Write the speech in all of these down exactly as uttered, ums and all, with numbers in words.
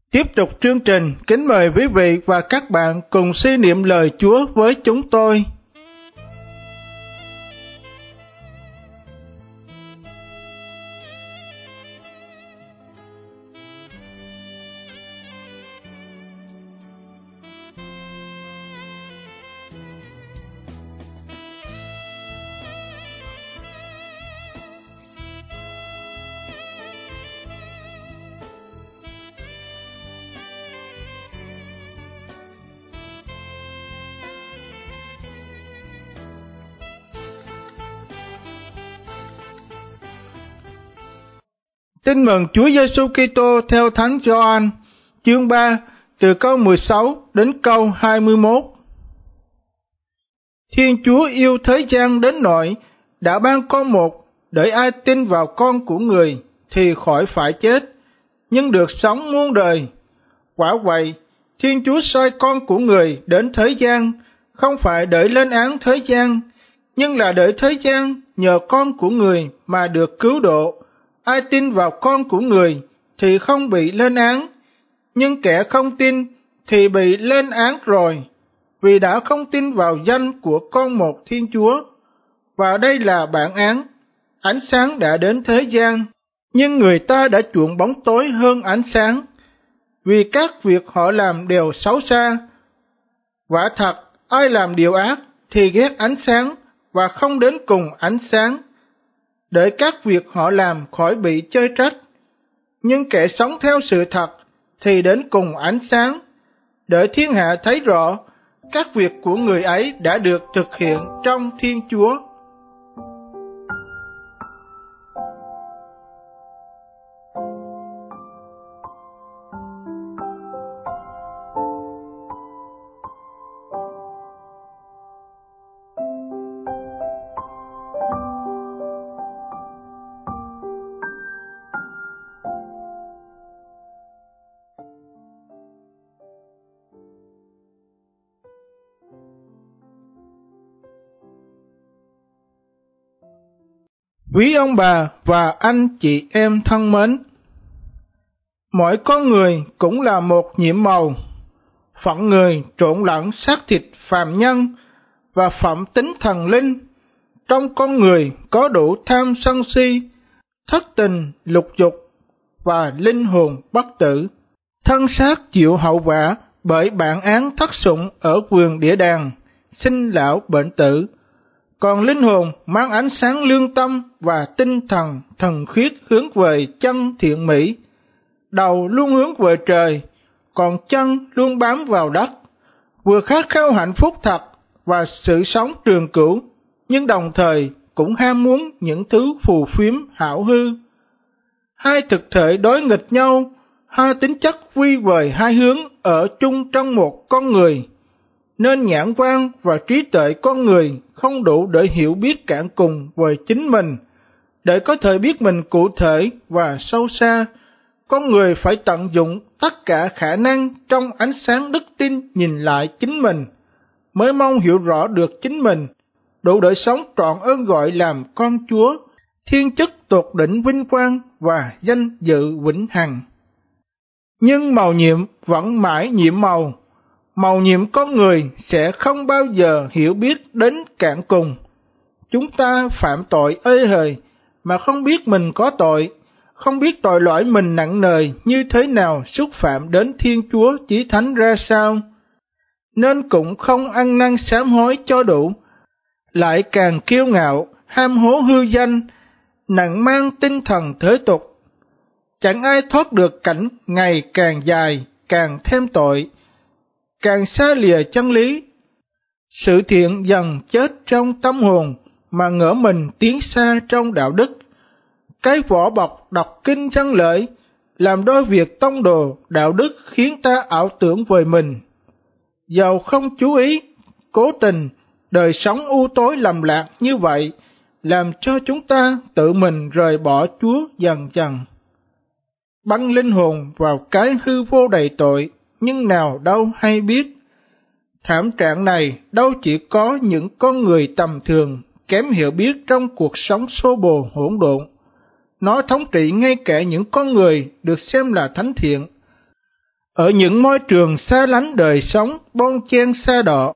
Tiếp tục chương trình, kính mời quý vị và các bạn cùng suy niệm lời Chúa với chúng tôi. Tin mừng Chúa Giêsu Kitô theo Thánh Gioan, chương ba, từ câu mười sáu đến câu hai mươi mốt. Thiên Chúa yêu thế gian đến nỗi đã ban con một, để ai tin vào con của người thì khỏi phải chết, nhưng được sống muôn đời. Quả vậy, Thiên Chúa sai con của người đến thế gian, không phải để lên án thế gian, nhưng là để thế gian nhờ con của người mà được cứu độ. Ai tin vào con của người thì không bị lên án, nhưng kẻ không tin thì bị lên án rồi, vì đã không tin vào danh của con một Thiên Chúa. Và đây là bản án: ánh sáng đã đến thế gian, nhưng người ta đã chuộng bóng tối hơn ánh sáng, vì các việc họ làm đều xấu xa. Quả thật, ai làm điều ác thì ghét ánh sáng và không đến cùng ánh sáng, để các việc họ làm khỏi bị chê trách. Nhưng kẻ sống theo sự thật thì đến cùng ánh sáng, để thiên hạ thấy rõ các việc của người ấy đã được thực hiện trong Thiên Chúa. Quý ông bà và anh chị em thân mến, mỗi con người cũng là một nhiệm màu. Phận người trộn lẫn xác thịt phàm nhân và phẩm tính thần linh. Trong con người có đủ tham sân si, thất tình lục dục và linh hồn bất tử. Thân xác chịu hậu quả bởi bản án thất sủng ở vườn địa đàng, sinh lão bệnh tử. Còn linh hồn mang ánh sáng lương tâm và tinh thần thần khiết hướng về chân thiện mỹ. Đầu luôn hướng về trời, còn chân luôn bám vào đất, vừa khát khao hạnh phúc thật và sự sống trường cửu, nhưng đồng thời cũng ham muốn những thứ phù phiếm hão hư. Hai thực thể đối nghịch nhau, hai tính chất quy về hai hướng ở chung trong một con người, nên nhãn quan và trí tuệ con người không đủ để hiểu biết cạn cùng về chính mình. Để có thể biết mình cụ thể và sâu xa, con người phải tận dụng tất cả khả năng trong ánh sáng đức tin nhìn lại chính mình, mới mong hiểu rõ được chính mình, đủ để sống trọn ơn gọi làm con Chúa, thiên chức tột đỉnh vinh quang và danh dự vĩnh hằng. Nhưng màu nhiệm vẫn mãi nhiệm màu. Màu nhiệm con người sẽ không bao giờ hiểu biết đến cạn cùng. Chúng ta phạm tội ê hề mà không biết mình có tội, không biết tội lỗi mình nặng nề như thế nào xúc phạm đến Thiên Chúa Chí Thánh ra sao, nên cũng không ăn năn sám hối cho đủ, lại càng kiêu ngạo, ham hố hư danh, nặng mang tinh thần thế tục. Chẳng ai thoát được cảnh ngày càng dài, càng thêm tội, càng xa lìa chân lý. Sự thiện dần chết trong tâm hồn mà ngỡ mình tiến xa trong đạo đức. Cái vỏ bọc đọc kinh văn lễ, làm đôi việc tông đồ đạo đức khiến ta ảo tưởng về mình. Dầu không chú ý, cố tình, đời sống u tối lầm lạc như vậy, làm cho chúng ta tự mình rời bỏ Chúa dần dần. Băng linh hồn vào cái hư vô đầy tội, nhưng nào đâu hay biết. Thảm trạng này đâu chỉ có những con người tầm thường, kém hiểu biết trong cuộc sống xô bồ hỗn độn. Nó thống trị ngay cả những con người được xem là thánh thiện. ở những môi trường xa lánh đời sống bon chen sa đọa.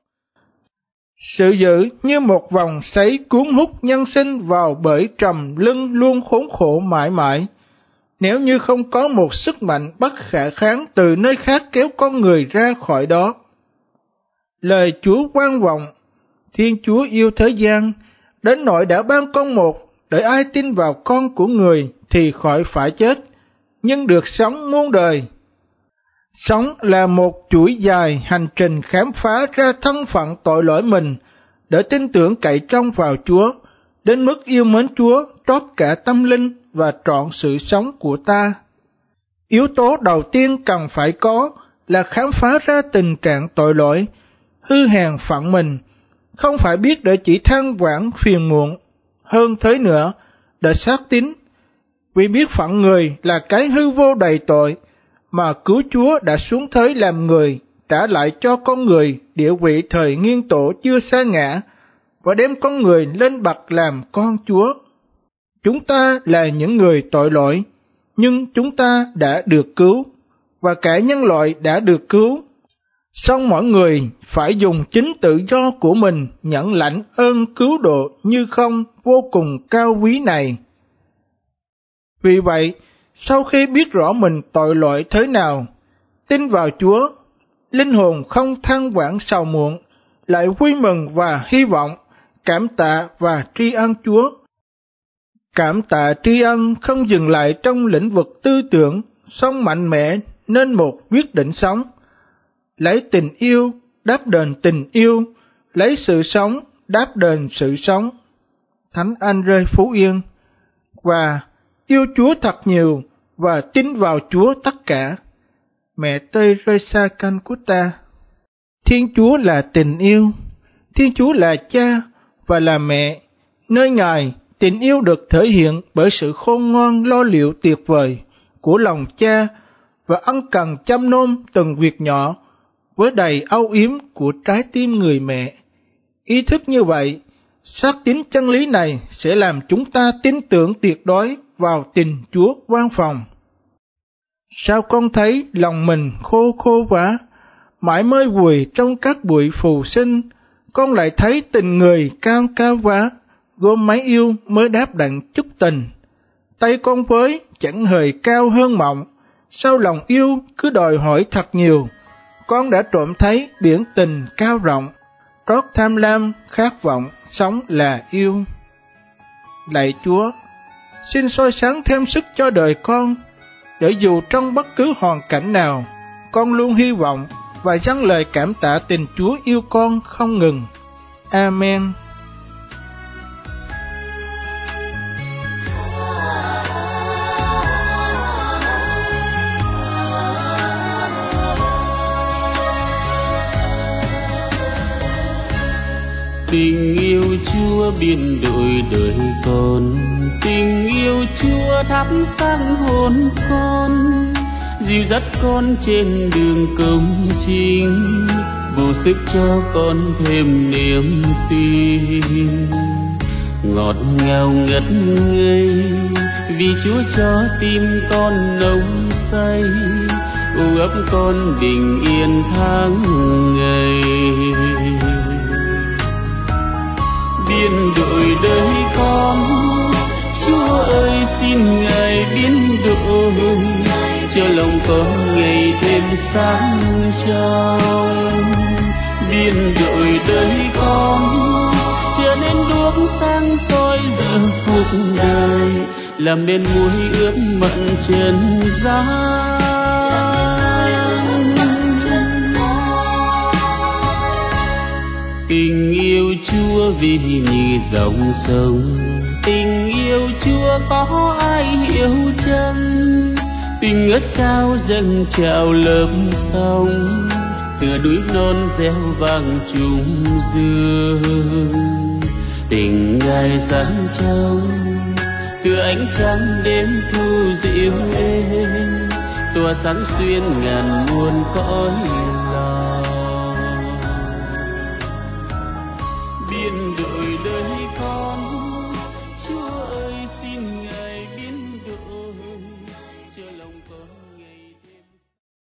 Sự dữ như một vòng xoáy cuốn hút nhân sinh vào bể trầm lưng luôn khốn khổ mãi mãi, nếu như không có một sức mạnh bất khả kháng từ nơi khác kéo con người ra khỏi đó. Lời Chúa vang vọng, Thiên Chúa yêu thế gian, đến nỗi đã ban con một, để ai tin vào con của người thì khỏi phải chết, nhưng được sống muôn đời. Sống là một chuỗi dài hành trình khám phá ra thân phận tội lỗi mình, để tin tưởng cậy trông vào Chúa, đến mức yêu mến Chúa trót cả tâm linh và trọn sự sống của ta. Yếu tố đầu tiên cần phải có là khám phá ra tình trạng tội lỗi, hư hèn phận mình, không phải biết để chỉ than vãn phiền muộn. Hơn thế nữa, để xác tín, vì biết phận người là cái hư vô đầy tội, mà cứu Chúa đã xuống thế làm người, trả lại cho con người địa vị thời nghiêng tổ chưa sa ngã, và đem con người lên bậc làm con Chúa. Chúng ta là những người tội lỗi, nhưng chúng ta đã được cứu, và cả nhân loại đã được cứu. Song mỗi người phải dùng chính tự do của mình nhận lãnh ơn cứu độ như không vô cùng cao quý này. Vì vậy, sau khi biết rõ mình tội lỗi thế nào, tin vào Chúa, linh hồn không than vãn sầu muộn, lại vui mừng và hy vọng, cảm tạ và tri ân Chúa. Cảm tạ tri ân không dừng lại trong lĩnh vực tư tưởng, song mạnh mẽ nên một quyết định sống. Lấy tình yêu đáp đền tình yêu, lấy sự sống đáp đền sự sống. Thánh Andrê Phú Yên. Và yêu Chúa thật nhiều và tin vào Chúa tất cả. Mẹ Teresa Calcutta. Thiên Chúa là tình yêu, Thiên Chúa là cha và là mẹ. Nơi Ngài, tình yêu được thể hiện bởi sự khôn ngoan lo liệu tuyệt vời của lòng cha và ân cần chăm nom từng việc nhỏ với đầy âu yếm của trái tim người mẹ. Ý thức như vậy, xác tín chân lý này sẽ làm chúng ta tin tưởng tuyệt đối vào tình Chúa van phòng. Sao con thấy lòng mình khô khô quá, mãi mới vùi trong các bụi phù sinh, con lại thấy tình người cao cao quá, gom máy yêu mới đáp đặng chút tình. Tay con với chẳng hề cao hơn mộng, sao lòng yêu cứ đòi hỏi thật nhiều, con đã trộm thấy biển tình cao rộng, trót tham lam khát vọng sống là yêu. Lạy Chúa, xin soi sáng thêm sức cho đời con, để dù trong bất cứ hoàn cảnh nào, con luôn hy vọng và dâng lời cảm tạ tình Chúa yêu con không ngừng. Amen. Tình yêu Chúa biến đổi đời con, tình yêu Chúa thắp sáng hồn con, dìu dắt con trên đường công chính, bổ sức cho con thêm niềm tin. Ngọt ngào ngất ngây vì Chúa cho tim con nồng say, u ấp con bình yên tháng ngày. Biến đổi đời con, Chúa ơi xin Ngài biến đổi, cho lòng con ngày thêm sáng trong. Biến đổi đời con, trở nên đuốc sáng soi giờ cuộc đời, làm nên muối ướt mặn trần gian. Tình yêu Chúa vì như dòng sông, tình yêu Chúa có ai hiểu chăng? Tình ngất cao dâng trào lớp sông, tựa núi non reo vang trùng dương. Tình Ngài sáng trong, tựa ánh trăng đêm thu dịu êm, tỏa sáng xuyên ngàn muôn cõi.